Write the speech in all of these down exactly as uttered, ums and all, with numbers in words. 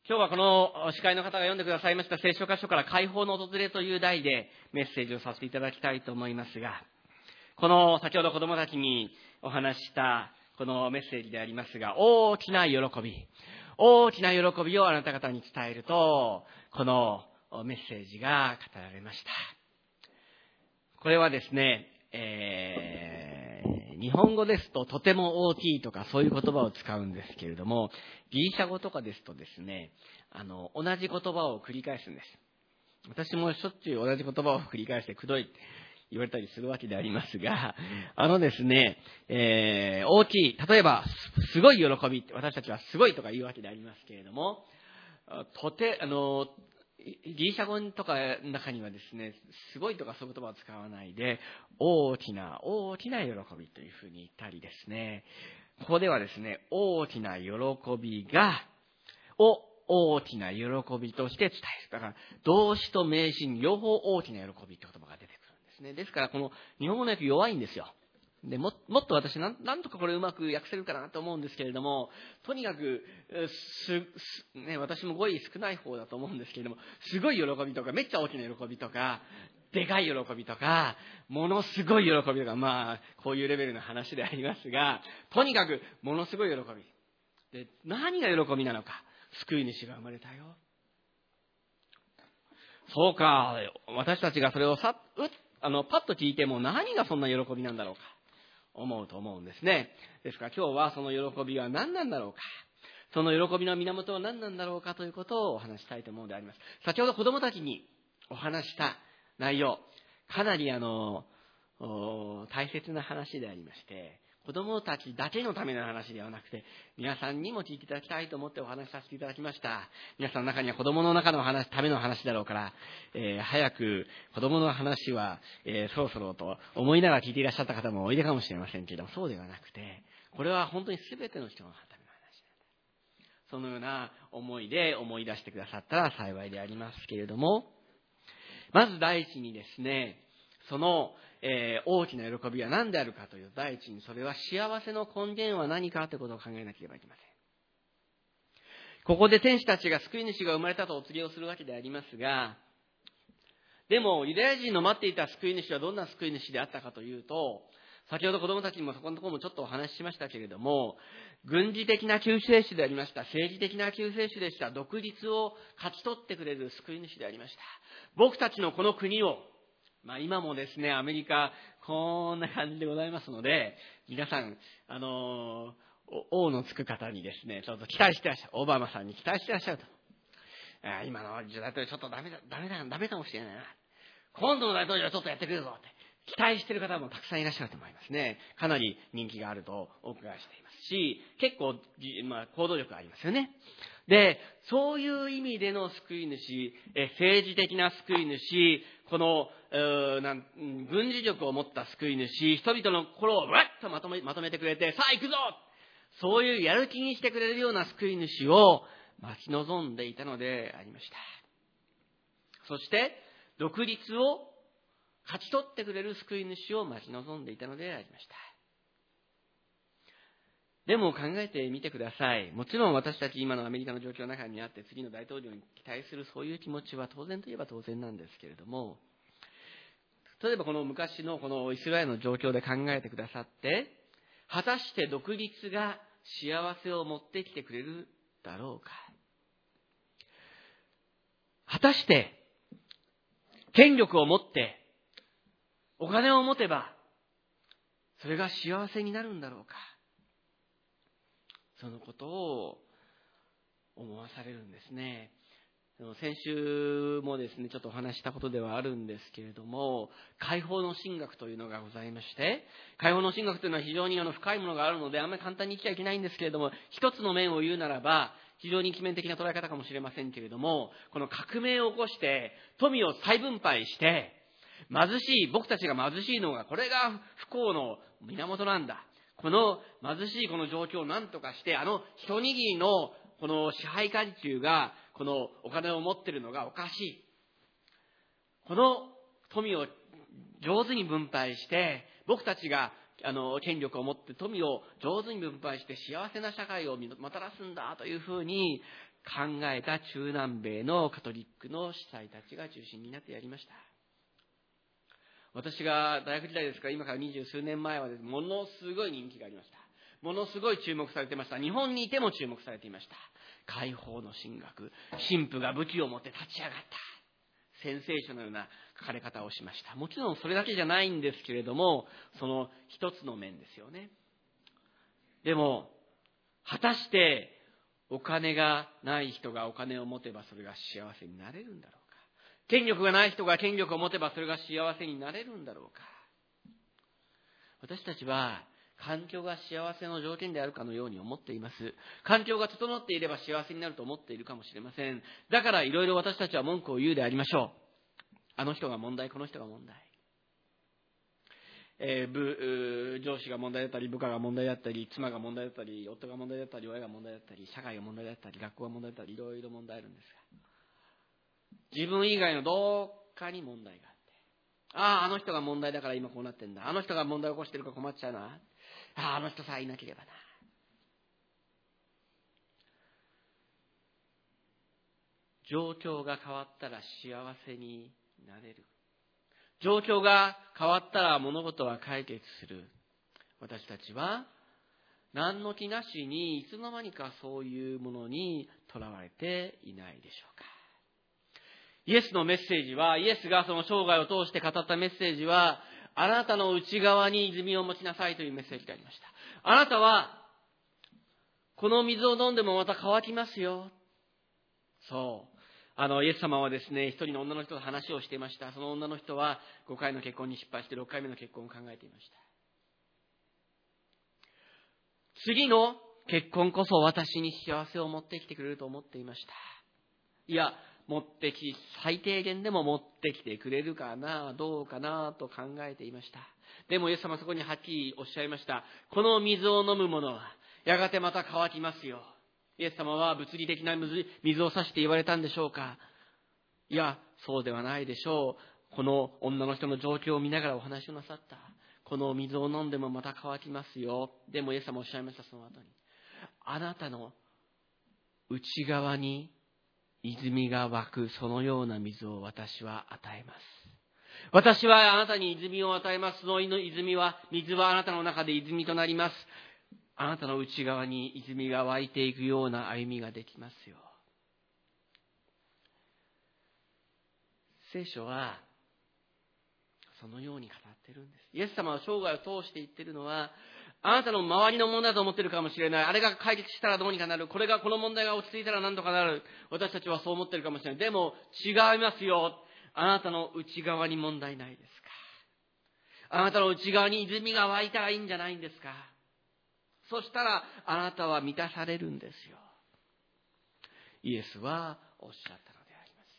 今日はこの司会の方が読んでくださいました聖書箇所から解放の訪れという題でメッセージをさせていただきたいと思いますが、この先ほど子供たちにお話したこのメッセージでありますが、大きな喜び、大きな喜びをあなた方に伝えると、このメッセージが語られました。これはですね、えー、日本語ですととても大きいとかそういう言葉を使うんですけれども、ギリシャ語とかですとですね、あの同じ言葉を繰り返すんです。私もしょっちゅう同じ言葉を繰り返してくどいって言われたりするわけでありますが、あのですね、えー、大きい、例えばすごい喜び、私たちはすごいとか言うわけでありますけれども、とてあのギリシャ語とかの中にはですね、すごいとかそういう言葉を使わないで、大きな大きな喜びというふうに言ったりですね、ここではですね、大きな喜びがを大きな喜びとして伝える。だから動詞と名詞に両方大きな喜びって言葉が出てくるんですね。ですからこの日本語の訳弱いんですよ。で も, もっと私なんなんとかこれうまく訳せるかなと思うんですけれども、とにかくすす、ね、私も語彙少ない方だと思うんですけれども、すごい喜びとかめっちゃ大きな喜びとかでかい喜びとかものすごい喜びとか、まあこういうレベルの話でありますが、とにかくものすごい喜びで、何が喜びなのか、救い主が生まれたよ。そうか、私たちがそれをさうあのパッと聞いても何がそんな喜びなんだろうか思うと思うんですね。ですから今日はその喜びは何なんだろうか、その喜びの源は何なんだろうかということをお話したいと思うのであります。先ほど子どもたちにお話した内容、かなりあの大切な話でありまして、子どもたちだけのための話ではなくて、皆さんにも聞いていただきたいと思ってお話しさせていただきました。皆さんの中には子どもの中の話、ための話だろうから、えー、早く子どもの話は、えー、そろそろと思いながら聞いていらっしゃった方もおいでかもしれませんけれども、そうではなくて、これは本当に全ての人のための話なんだ。そのような思いで思い出してくださったら幸いでありますけれども、まず第一にですね、そのえー、大きな喜びは何であるかという第一に、それは幸せの根源は何かということを考えなければいけません。ここで天使たちが救い主が生まれたとお告げをするわけでありますが、でもユダヤ人の待っていた救い主はどんな救い主であったかというと、先ほど子供たちにもそこのところもちょっとお話ししましたけれども、軍事的な救世主でありました。政治的な救世主でした。独立を勝ち取ってくれる救い主でありました。僕たちのこの国を、まあ今もですね、アメリカ、こんな感じでございますので、皆さん、あの、王のつく方にですね、ちょっと期待してらっしゃる。オバマさんに期待してらっしゃると。あ今の大統領ちょっとダメだ、ダメだ、ダメかもしれないな。今度の大統領はちょっとやってくれるぞって。期待している方もたくさんいらっしゃると思いますね。かなり人気があるとお伺いしていますし、結構、まあ、行動力がありますよね。で、そういう意味での救い主、え政治的な救い主、このなん軍事力を持った救い主、人々の心をわっとまとめ、まとめてくれて、さあ行くぞ、そういうやる気にしてくれるような救い主を待ち望んでいたのでありました。そして独立を勝ち取ってくれる救い主を待ち望んでいたのでありました。でも考えてみてください。もちろん私たち今のアメリカの状況の中にあって次の大統領に期待するそういう気持ちは当然といえば当然なんですけれども、例えばこの昔のこのイスラエルの状況で考えてくださって、果たして独立が幸せを持ってきてくれるだろうか。果たして権力を持ってお金を持てばそれが幸せになるんだろうか。そのことを思わされるんですね。先週もですね、ちょっとお話したことではあるんですけれども、解放の神学というのがございまして、解放の神学というのは非常にあの深いものがあるので、あんまり簡単に言っちゃいけないんですけれども、一つの面を言うならば、非常に基面的な捉え方かもしれませんけれども、この革命を起こして、富を再分配して、貧しい、僕たちが貧しいのが、これが不幸の源なんだ。この貧しいこの状況を何とかして、あの一握りのこの支配階級がこのお金を持っているのがおかしい。この富を上手に分配して、僕たちがあの権力を持って富を上手に分配して幸せな社会をもたらすんだというふうに考えた中南米のカトリックの司祭たちが中心になってやりました。私が大学時代ですから、今から二十数年前はです、ものすごい人気がありました。ものすごい注目されていました。日本にいても注目されていました。解放の神学、神父が武器を持って立ち上がった。センセーショナルな書かれ方をしました。もちろんそれだけじゃないんですけれども、その一つの面ですよね。でも、果たしてお金がない人がお金を持てばそれが幸せになれるんだろうか。権力がない人が権力を持てばそれが幸せになれるんだろうか。私たちは環境が幸せの条件であるかのように思っています。環境が整っていれば幸せになると思っているかもしれません。だからいろいろ私たちは文句を言うでありましょう。あの人が問題、この人が問題。えー、部上司が問題だったり、部下が問題だったり、妻が問題だったり、夫が問題だったり、親が問題だったり、社会が問題だったり、学校が問題だったり、いろいろ問題あるんですが、自分以外のどっかに問題があって、ああ、あの人が問題だから今こうなってんだ。あの人が問題を起こしてるから困っちゃうな。ああ、あの人さえいなければな。状況が変わったら幸せになれる。状況が変わったら物事は解決する。私たちは何の気なしにいつの間にかそういうものにとらわれていないでしょうか。イエスのメッセージは、イエスがその生涯を通して語ったメッセージは、あなたの内側に泉を持ちなさいというメッセージでありました。あなたはこの水を飲んでもまた乾きますよ。そう。あの、イエス様はですね、一人の女の人と話をしていました。その女の人はごかいの結婚に失敗してろっかいめの結婚を考えていました。次の結婚こそ私に幸せを持ってきてくれると思っていました。いや、持ってき、最低限でも持ってきてくれるかな、どうかなと考えていました。でもイエス様はそこにはっきりおっしゃいました。この水を飲む者はやがてまた乾きますよ。イエス様は物理的な水を指して言われたんでしょうか。いや、そうではないでしょう。この女の人の状況を見ながらお話をなさった。この水を飲んでもまた乾きますよ。でもイエス様おっしゃいました、その後に。あなたの内側に泉が湧くそのような水を私は与えます。私はあなたに泉を与えます。その泉は、水はあなたの中で泉となります。あなたの内側に泉が湧いていくような歩みができますよ。聖書はそのように語っているんです。イエス様は生涯を通して言っているのは、あなたの周りの問題だと思っているかもしれない。あれが解決したらどうにかなる。これが、この問題が落ち着いたら何とかなる。私たちはそう思っているかもしれない。でも違いますよ。あなたの内側に問題ないですか。あなたの内側に泉が湧いたらいいんじゃないんですか。そしたらあなたは満たされるんですよ。イエスはおっしゃったのであります。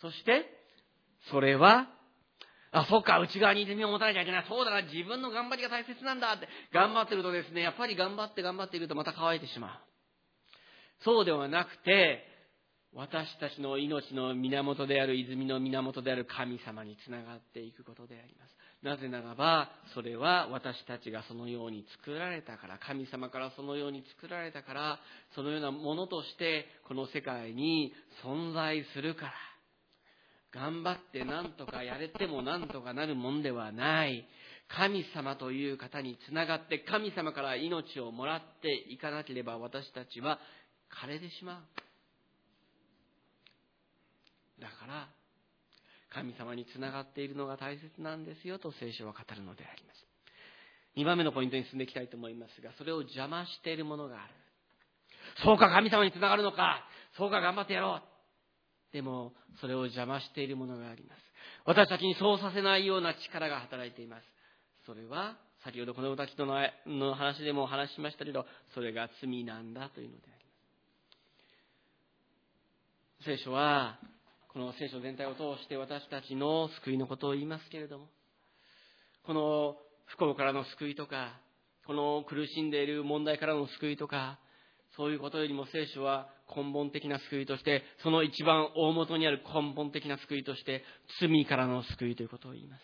そしてそれは、あ、そっか、内側に泉を持たなきゃいけない。そうだな、自分の頑張りが大切なんだって頑張ってるとですね、やっぱり頑張って頑張っているとまた乾いてしまう。そうではなくて、私たちの命の源である泉の源である神様につながっていくことであります。なぜならば、それは私たちがそのように作られたから、神様からそのように作られたから、そのようなものとしてこの世界に存在するから、頑張って何とかやれても何とかなるもんではない。神様という方につながって神様から命をもらっていかなければ私たちは枯れてしまう。だから神様につながっているのが大切なんですよと聖書は語るのであります。にばんめのポイントに進んでいきたいと思いますが、それを邪魔しているものがある。そうか、神様につながるのか。そうか、頑張ってやろう。でもそれを邪魔しているものがあります。私たちにそうさせないような力が働いています。それは先ほどこの歌人の話でもお話ししましたけど、それが罪なんだというのであります。聖書はこの聖書全体を通して私たちの救いのことを言いますけれども、この不幸からの救いとか、この苦しんでいる問題からの救いとか、そういうことよりも聖書は根本的な救いとして、その一番大元にある根本的な救いとして、罪からの救いということを言います。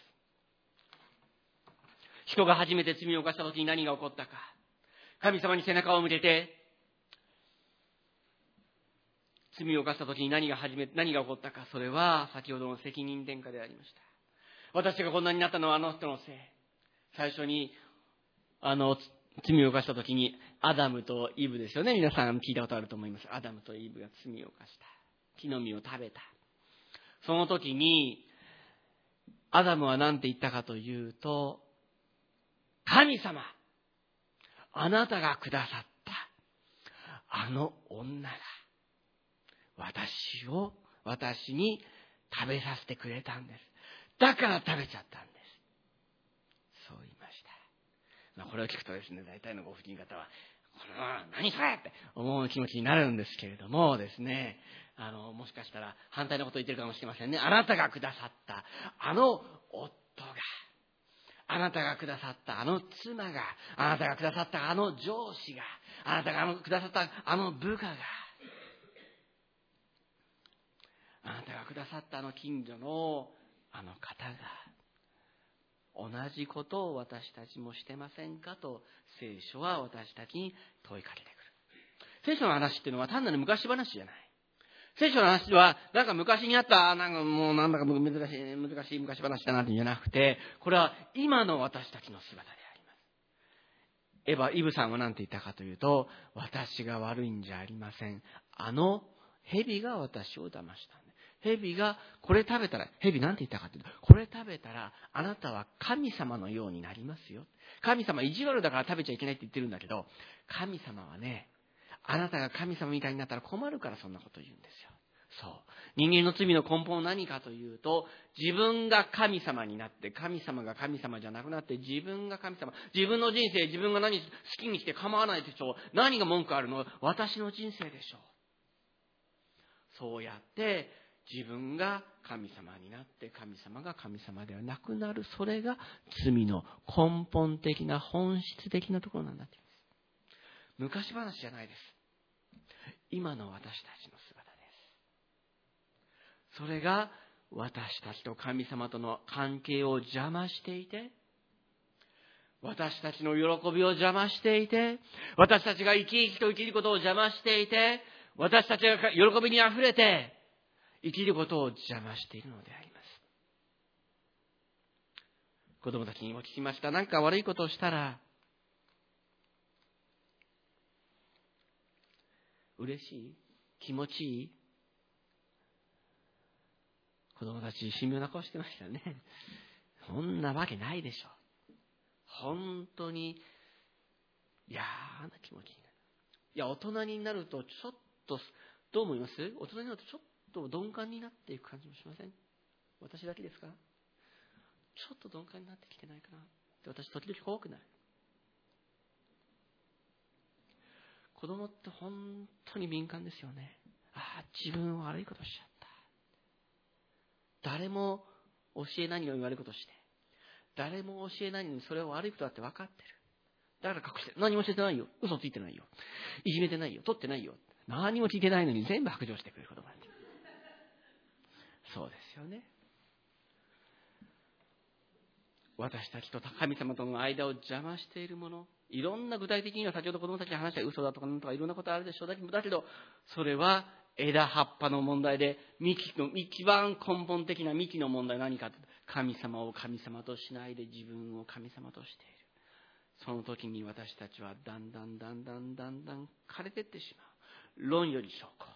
人が初めて罪を犯した時に何が起こったか。神様に背中を向けて、 罪を犯した時に何が始め、何が起こったか、それは先ほどの責任転嫁でありました。私がこんなになったのはあの人のせい。最初に、あの、罪を犯した時に、アダムとイブですよね。皆さん聞いたことあると思います。アダムとイブが罪を犯した。木の実を食べた。その時に、アダムは何て言ったかというと、神様、あなたがくださったあの女が私を私に食べさせてくれたんです。だから食べちゃったんです。そう言いました。まあ、これを聞くとですね、大体のご婦人方はこの何それって思う気持ちになるんですけれどもですね、あのもしかしたら反対のことを言ってるかもしれませんね。あなたがくださったあの夫が、あなたがくださったあの妻が、あなたがくださったあの上司が、あなたがくださったあの部下が、あなたがくださったあの近所のあの方が、同じことを私たちもしてませんかと聖書は私たちに問いかけてくる。聖書の話っていうのは単なる昔話じゃない。聖書の話はなんか昔にあったなんかもうなんだか難しい難しい昔話だなってじゃなくて、これは今の私たちの姿であります。エヴァイブさんは何て言ったかというと、私が悪いんじゃありません。あの蛇が私を騙したんです。蛇がこれ食べたら、蛇なんて言ったかというと、これ食べたらあなたは神様のようになりますよ。神様意地悪だから食べちゃいけないって言ってるんだけど、神様はね、あなたが神様みたいになったら困るからそんなこと言うんですよ。そう。人間の罪の根本は何かというと、自分が神様になって、神様が神様じゃなくなって、自分が神様。自分の人生、自分が何好きにして構わないでしょう。何が文句あるの？私の人生でしょう。そうやって、自分が神様になって、神様が神様ではなくなる。それが罪の根本的な本質的なところなんだって言うんです。昔話じゃないです。今の私たちの姿です。それが私たちと神様との関係を邪魔していて、私たちの喜びを邪魔していて、私たちが生き生きと生きることを邪魔していて、私たちが喜びにあふれて生きることを邪魔しているのであります。子供たちにも聞きました。何か悪いことをしたら、嬉しい？気持ちいい？子供たち神妙な顔してましたね。そんなわけないでしょ。本当に嫌な気持ちになる。いや、大人になるとちょっと、どう思います？大人になるとちょっと鈍感になっていく感じもしません？私だけですか？ちょっと鈍感になってきてないかなって私時々怖くなる。子供って本当に敏感ですよね。ああ、自分は悪いことしちゃった。誰も教えないのに悪いことして、誰も教えないのにそれは悪いことだって分かってる。だから隠して、何も教えてないよ、嘘ついてないよ、いじめてないよ、取ってないよ、何も聞いてないのに全部白状してくれる子供なんて。そうですよね。私たちと神様との間を邪魔しているもの、いろんな具体的には先ほど子供たちが話した嘘だとかなんとかいろんなことあるでしょう。だけどそれは枝葉っぱの問題で、幹の一番根本的な幹の問題は何かと、神様を神様としないで自分を神様としている。その時に私たちはだんだんだんだんだんだん枯れていってしまう。論より証拠。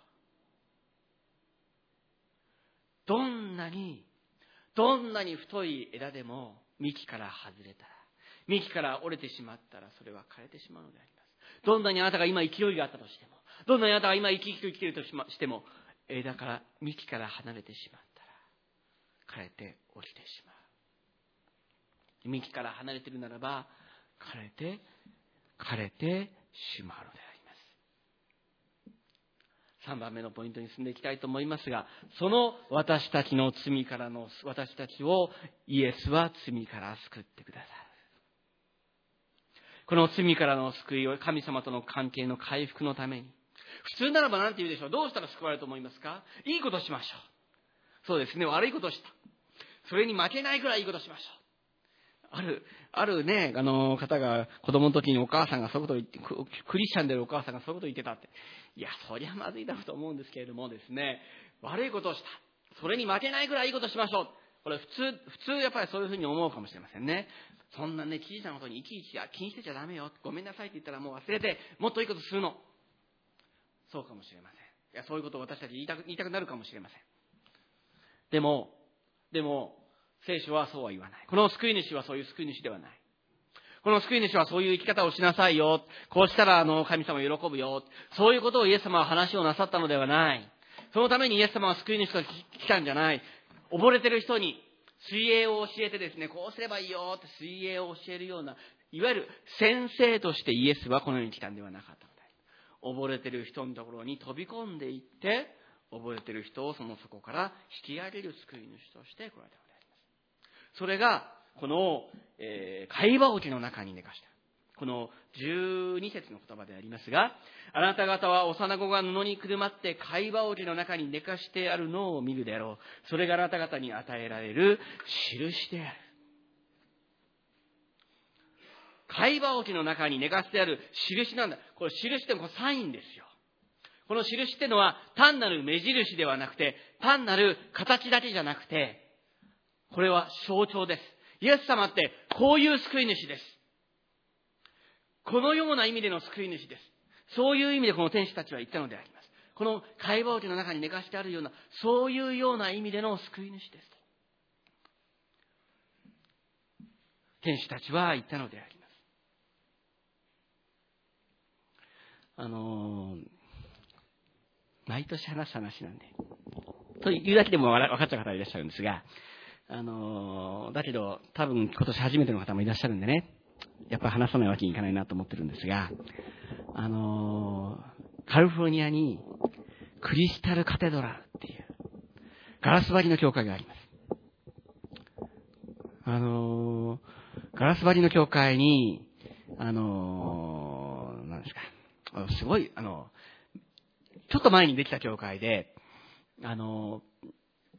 どんなにどんなに太い枝でも幹から外れたら、幹から折れてしまったら、それは枯れてしまうのであります。どんなにあなたが今勢いがあったとしても、どんなにあなたが今生き生きと生きているとしても、枝から幹から離れてしまったら枯れて落ちてしまう。幹から離れているならば枯れて枯れてしまうのであります。さんばんめのポイントに進んでいきたいと思いますが、その私たちの罪からの、私たちをイエスは罪から救ってください。この罪からの救いを、神様との関係の回復のために、普通ならば何て言うでしょう。どうしたら救われると思いますか？いいことしましょう。そうですね、悪いことをした。それに負けないくらいいいことしましょある、あるね、あの方が子供の時にお母さんがそういうことを言って、クリスチャンであるお母さんがそういうことを言ってたって。いや、そりゃまずいだろうと思うんですけれどもですね、悪いことをした。それに負けないぐらいいいことしましょう。これ普通、普通やっぱりそういうふうに思うかもしれませんね。そんなね、小さなことにいちいち気にしてちゃダメよ。ごめんなさいって言ったらもう忘れて、もっといいことするの。そうかもしれません。いや、そういうことを私たち言いたく、言いたくなるかもしれません。でも、でも、聖書はそうは言わない。この救い主はそういう救い主ではない。この救い主はそういう生き方をしなさいよ。こうしたらあの神様喜ぶよ。そういうことをイエス様は話をなさったのではない。そのためにイエス様は救い主と来たんじゃない。溺れてる人に水泳を教えてですね、こうすればいいよって水泳を教えるような、いわゆる先生としてイエスはこの世に来たんではなかったので、溺れてる人のところに飛び込んでいって、溺れてる人をその底から引き上げる救い主として来られたのであります。それがこの、えー、会話桶の中に寝かした。このじゅうに節の言葉でありますが、あなた方は幼子が布にくるまって会話桶の中に寝かしてあるのを見るであろう。それがあなた方に与えられる印である。会話桶の中に寝かしてある印なんだ。これ印ってこれサインですよ。この印ってのは単なる目印ではなくて、単なる形だけじゃなくて、これは象徴です。イエス様ってこういう救い主です。このような意味での救い主です。そういう意味でこの天使たちは言ったのであります。この会話桶の中に寝かしてあるような、そういうような意味での救い主です。天使たちは言ったのであります。あのー、毎年話す話なんで。というだけでも分かっちゃう方いらっしゃるんですが、あのー、だけど多分今年初めての方もいらっしゃるんでね、やっぱり話さないわけにいかないなと思ってるんですが、あのー、カリフォルニアにクリスタルカテドラルっていうガラス張りの教会があります。あのー、ガラス張りの教会に、あのー、なんですか、すごい、あの、ちょっと前にできた教会で、あのー、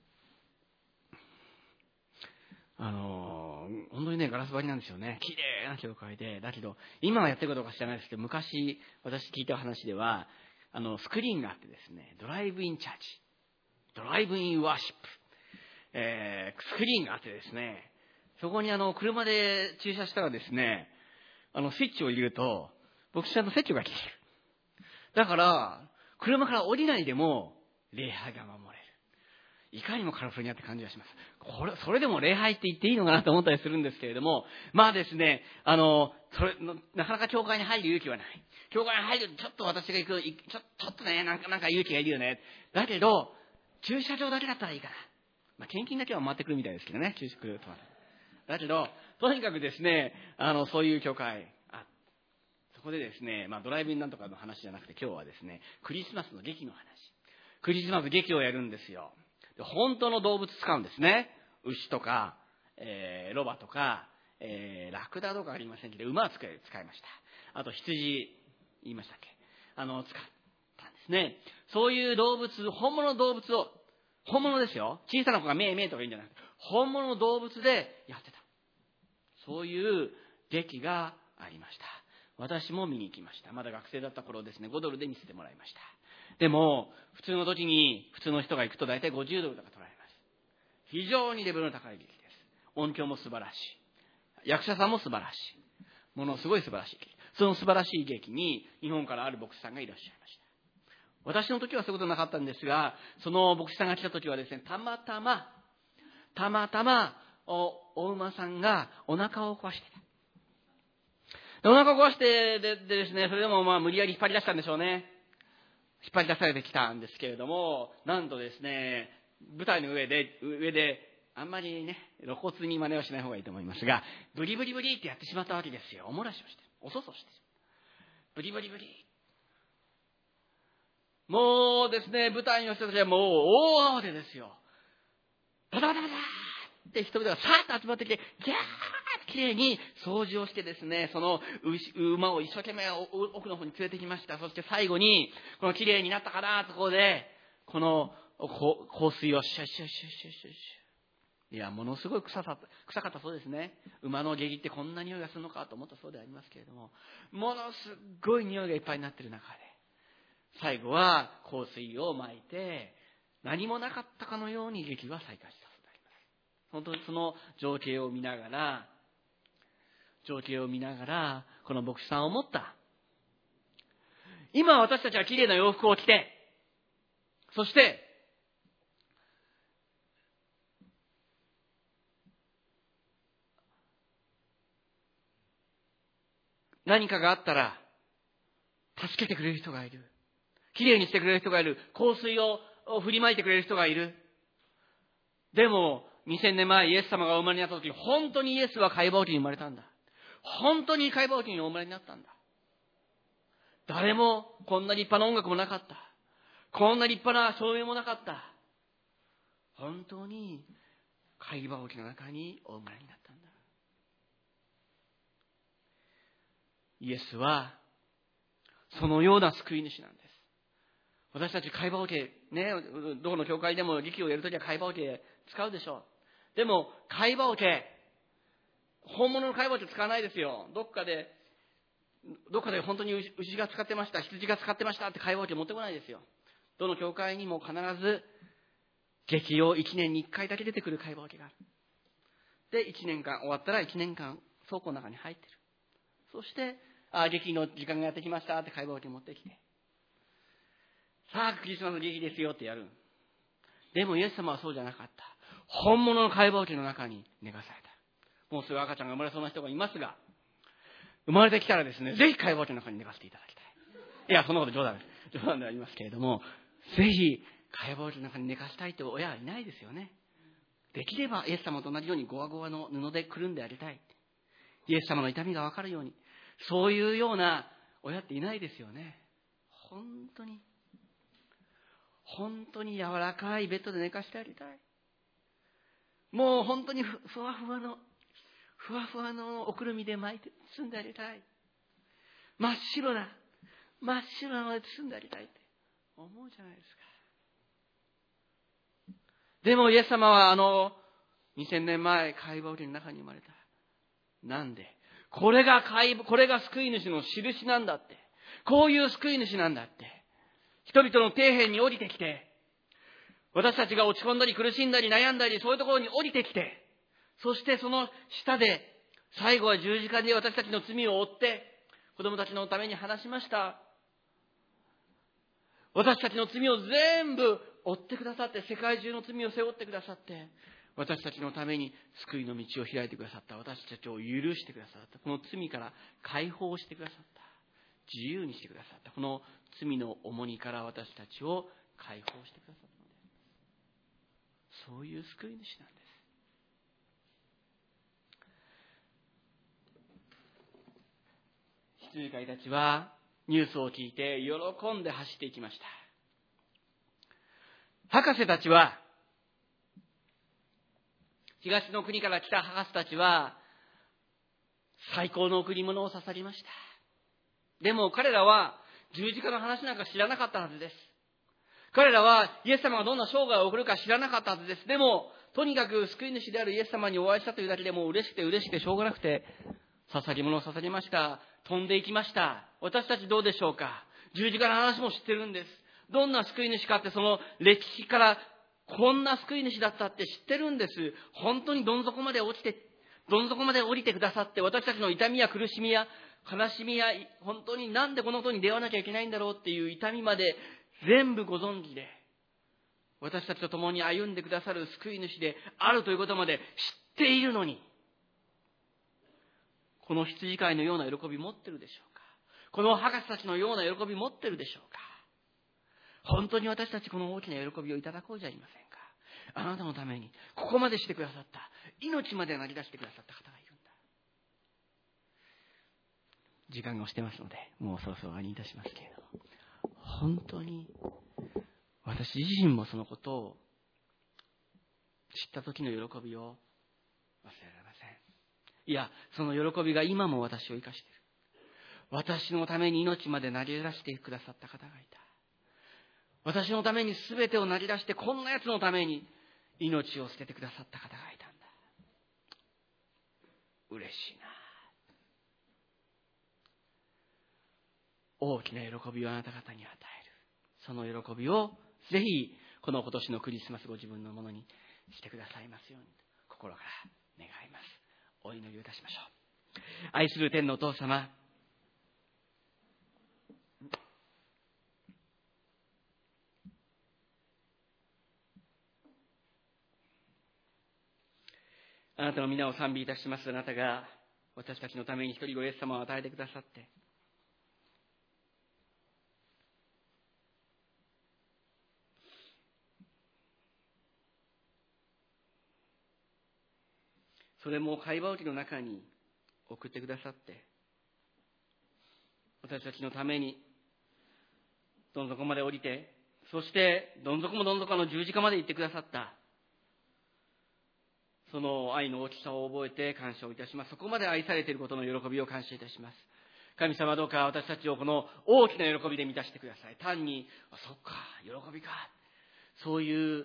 あのー、本当にね、ガラス張りなんですよね。綺麗な教会で。だけど、今はやってることか知らないですけど、昔、私聞いた話では、あの、スクリーンがあってですね、ドライブインチャーチ、ドライブインワーシップ、えー、スクリーンがあってですね、そこにあの、車で駐車したらですね、あの、スイッチを入れると、牧師さんの説教が聞ける。だから、車から降りないでも、礼拝が守れる。いかにもカリフォルニアって感じがします。これ、それでも礼拝って言っていいのかなと思ったりするんですけれども、まあですね、あの、それの、なかなか教会に入る勇気はない。教会に入る、ちょっと私が行く、ちょ、ちょっとね、なんか、なんか勇気がいるよね。だけど、駐車場だけだったらいいかな。まあ、献金だけは回ってくるみたいですけどね、駐車場とは。だけど、とにかくですね、あの、そういう教会、あ、そこでですね、まあ、ドライブインなんとかの話じゃなくて、今日はですね、クリスマスの劇の話。クリスマス劇をやるんですよ。本当の動物使うんですね。牛とか、えー、ロバとか、えー、ラクダとかありませんけど、馬は使い、使いました。あと羊、言いましたっけ、あの、使ったんですね。そういう動物、本物の動物を、本物ですよ。小さな子がめいめいとか言うんじゃなくて、本物の動物でやってた。そういう劇がありました。私も見に行きました。まだ学生だった頃ですね、ごドルで見せてもらいました。でも、普通の時に、普通の人が行くと大体ごじゅうドルとか取られます。非常にレベルの高い劇です。音響も素晴らしい。役者さんも素晴らしい。ものすごい素晴らしい劇。その素晴らしい劇に、日本からある牧師さんがいらっしゃいました。私の時はそういうことなかったんですが、その牧師さんが来た時はですね、たまたま、たまたま、お、お馬さんがお腹を壊してた。でお腹を壊して、で、でですね、それでもまあ無理やり引っ張り出したんでしょうね。引っ張り出されてきたんですけれども、なんとですね、舞台の上で、上で、あんまりね、露骨に真似はしない方がいいと思いますが、ブリブリブリってやってしまったわけですよ。おもらしをして、おそそして。ブリブリブリ。もうですね、舞台の人たちはもう大慌てですよ。バタバタバタって人々がさーっと集まってきて、ギャーってきれいに掃除をしてですね、その馬を一生懸命奥の方に連れてきました。そして最後に、このきれいになったかなところで、この香水をシュッシュッシュッシュッシュッシュッ。 いや、ものすごい臭さ臭かったそうですね。馬の下痢ってこんな匂いがするのかと思ったそうでありますけれども、ものすごい匂いがいっぱいになっている中で、最後は香水を撒いて、何もなかったかのように劇は再開したそうであります。本当にその情景を見ながら、情景を見ながら、この牧師さんを思った。今私たちは綺麗な洋服を着て、そして、何かがあったら、助けてくれる人がいる。綺麗にしてくれる人がいる。香水を振りまいてくれる人がいる。でも、にせんねんまえイエス様がお生まれになった時、本当にイエスは貝羽桶に生まれたんだ。本当に貝羽桶にお生まれになったんだ。誰もこんな立派な音楽もなかった。こんな立派な照明もなかった。本当に貝羽桶の中にお生まれになったんだ。イエスはそのような救い主なんです。私たち貝羽桶ね、どこの教会でも力をやるときは貝羽桶使うでしょう。でも貝羽桶、本物の貝羽桶使わないですよ。どっかでどっかで本当に牛が使ってました、羊が使ってましたって貝羽桶持ってこないですよ。どの教会にも必ず劇用いちねんにいっかいだけ出てくる貝羽桶がある。で、いちねんかん終わったらいちねんかん倉庫の中に入ってる。そして、あ、劇の時間がやってきましたって貝羽桶持ってきて、さあクリスマス劇ですよってやる。でもイエス様はそうじゃなかった。本物の貝羽桶の中に寝かされた。もうすぐ赤ちゃんが生まれそうな人がいますが、生まれてきたらですね、ぜひ貝羽桶の中に寝かせていただきたい。いや、そんなこと冗談です。冗談でありますけれども、ぜひ貝羽桶の中に寝かしたいという親はいないですよね。できればイエス様と同じようにゴワゴワの布でくるんであげたい。イエス様の痛みがわかるように、そういうような親っていないですよね。本当に本当に柔らかいベッドで寝かしてあげたい。もう本当にふふわふわのふわふわのおくるみで巻いて包んであげたい。真っ白な真っ白なので包んであげたいって思うじゃないですか。でもイエス様はあのにせんねんまえ貝羽桶の中に生まれた。なんでこれが貝これが救い主の印なんだって、こういう救い主なんだって、人々の底辺に降りてきて、私たちが落ち込んだり苦しんだり悩んだり、そういうところに降りてきて、そしてその下で最後は十字架で私たちの罪を負って子供たちのために話しました。私たちの罪を全部負ってくださって、世界中の罪を背負ってくださって、私たちのために救いの道を開いてくださった。私たちを許してくださった。この罪から解放してくださった。自由にしてくださった。この罪の重荷から私たちを解放してくださったので、そういう救い主なんです。羊飼いたちはニュースを聞いて喜んで走っていきました。博士たちは、東の国から来た博士たちは最高の贈り物を捧げました。でも彼らは十字架の話なんか知らなかったはずです。彼らはイエス様がどんな生涯を送るか知らなかったはずです。でもとにかく救い主であるイエス様にお会いしたというだけでもう嬉しくて嬉しくてしょうがなくて、捧げ物を捧げました。飛んでいきました。私たちどうでしょうか。十字架の話も知ってるんです。どんな救い主かって、その歴史からこんな救い主だったって知ってるんです。本当にどん底まで落ちてどん底まで降りてくださって、私たちの痛みや苦しみや悲しみや、本当になんでこのことに出会わなきゃいけないんだろうっていう痛みまで全部ご存知で、私たちと共に歩んでくださる救い主であるということまで知っているのに、この羊飼いのような喜び持ってるでしょうか。この博士たちのような喜び持ってるでしょうか。本当に私たちこの大きな喜びをいただこうじゃありませんか。あなたのためにここまでしてくださった、命まで投げ出してくださった方がいるんだ。時間が押してますので、もうそろそろ終わりにいたしますけれども、本当に私自身もそのことを知った時の喜びを忘れられません。いや、その喜びが今も私を生かしている。私のために命まで投げ出してくださった方がいた。私のために全てを投げ出して、こんなやつのために命を捨ててくださった方がいたんだ。嬉しいな。大きな喜びをあなた方に与える。その喜びをぜひこの今年のクリスマスご自分のものにしてくださいますように心から願います。お祈りをいたしましょう。愛する天のお父様、あなたの皆を賛美いたします。あなたが私たちのために一人ごイエス様を与えてくださって、それも会話機の中に送ってくださって、私たちのためにどん底まで降りて、そしてどん底もどん底の十字架まで行ってくださった、その愛の大きさを覚えて感謝をいたします。そこまで愛されていることの喜びを感謝いたします。神様、どうか私たちをこの大きな喜びで満たしてください。単に、あ、そっか、喜びか、そういう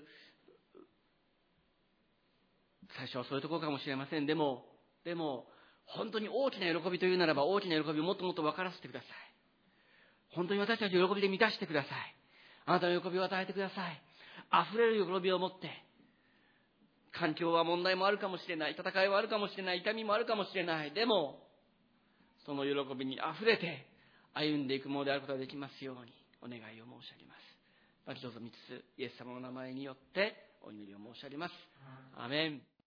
最初はそういうところかもしれません。でもでも本当に大きな喜びというならば、大きな喜びをもっともっと分からせてください。本当に私たちを喜びで満たしてください。あなたの喜びを与えてください。溢れる喜びを持って、環境は問題もあるかもしれない、戦いはあるかもしれない、痛みもあるかもしれない。でもその喜びにあふれて歩んでいくものであることができますようにお願いを申し上げます。まずどうぞみっつイエス様の名前によってお祈りを申し上げます。アーメン。